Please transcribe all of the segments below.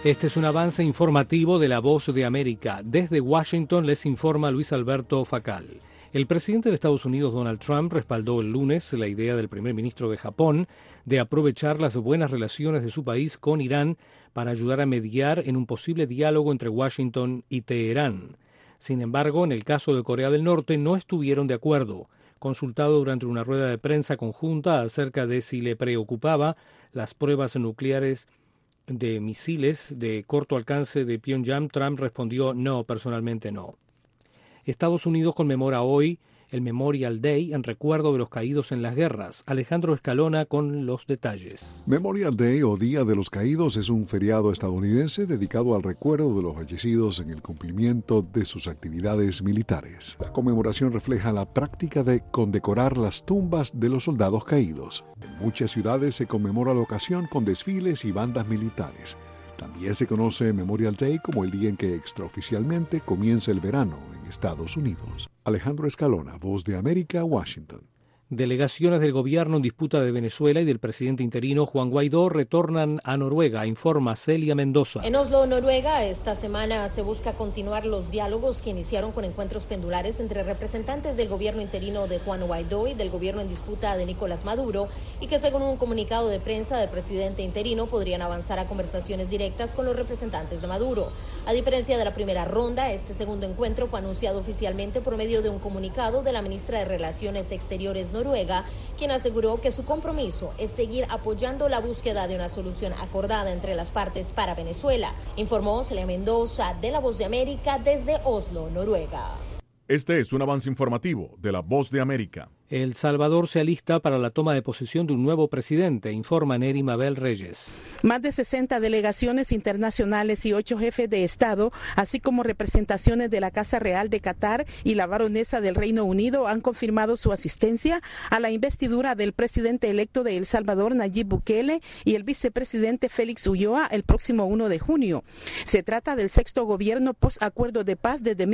Este es un avance informativo de La Voz de América. Desde Washington les informa Luis Alberto Facal. El presidente de Estados Unidos, Donald Trump, respaldó el lunes la idea del primer ministro de Japón de aprovechar las buenas relaciones de su país con Irán para ayudar a mediar en un posible diálogo entre Washington y Teherán. Sin embargo, en el caso de Corea del Norte no estuvieron de acuerdo. Consultado durante una rueda de prensa conjunta acerca de si le preocupaba las pruebas nucleares de misiles de corto alcance de Pyongyang, Trump respondió: no, personalmente no. Estados Unidos conmemora hoy el Memorial Day en recuerdo de los caídos en las guerras. Alejandro Escalona con los detalles. Memorial Day o Día de los Caídos es un feriado estadounidense dedicado al recuerdo de los fallecidos en el cumplimiento de sus actividades militares. La conmemoración refleja la práctica de condecorar las tumbas de los soldados caídos. En muchas ciudades se conmemora la ocasión con desfiles y bandas militares. También se conoce Memorial Day como el día en que extraoficialmente comienza el verano en Estados Unidos. Alejandro Escalona, Voz de América, Washington. Delegaciones del gobierno en disputa de Venezuela y del presidente interino Juan Guaidó retornan a Noruega, informa Celia Mendoza. En Oslo, Noruega, esta semana se busca continuar los diálogos que iniciaron con encuentros pendulares entre representantes del gobierno interino de Juan Guaidó y del gobierno en disputa de Nicolás Maduro, y que según un comunicado de prensa del presidente interino podrían avanzar a conversaciones directas con los representantes de Maduro. A diferencia de la primera ronda, este segundo encuentro fue anunciado oficialmente por medio de un comunicado de la ministra de Relaciones Exteriores Noruega, quien aseguró que su compromiso es seguir apoyando la búsqueda de una solución acordada entre las partes para Venezuela. Informó Celia Mendoza de La Voz de América desde Oslo, Noruega. Este es un avance informativo de La Voz de América. El Salvador se alista para la toma de posesión de un nuevo presidente, informa Neri Mabel Reyes. Más de 60 delegaciones internacionales y 8 jefes de Estado, así como representaciones de la Casa Real de Qatar y la Baronesa del Reino Unido han confirmado su asistencia a la investidura del presidente electo de El Salvador, Nayib Bukele, y el vicepresidente Félix Ulloa el próximo 1 de junio. Se trata del sexto gobierno post-acuerdo de paz desde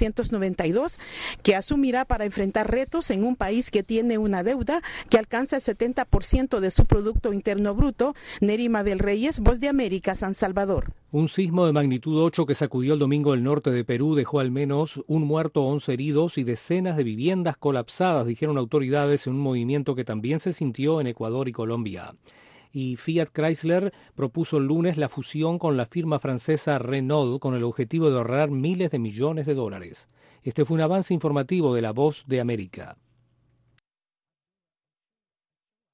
1992, que asumirá para enfrentar retos en un país que tiene una deuda que alcanza el 70% de su Producto Interno Bruto. Neri Mabel Reyes, Voz de América, San Salvador. Un sismo de magnitud 8 que sacudió el domingo el norte de Perú dejó al menos un muerto, 11 heridos y decenas de viviendas colapsadas, dijeron autoridades en un movimiento que también se sintió en Ecuador y Colombia. Y Fiat Chrysler propuso el lunes la fusión con la firma francesa Renault con el objetivo de ahorrar miles de millones de dólares. Este fue un avance informativo de La Voz de América.